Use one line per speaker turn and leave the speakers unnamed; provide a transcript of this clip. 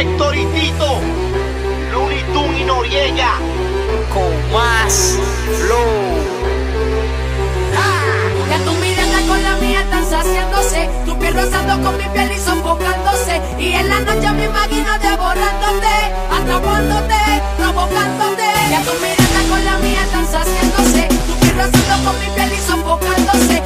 Héctor y Tito, Looney Tunes y Noriega, con más flow.
Que tu mirada con la mía están saciándose, tu piel rozando con mi piel y sofocándose, y en la noche me imagino devorándote, atrapándote, provocándote. Que tu mirada con la mía están saciándose, tu piel rozando con mi piel y sofocándose,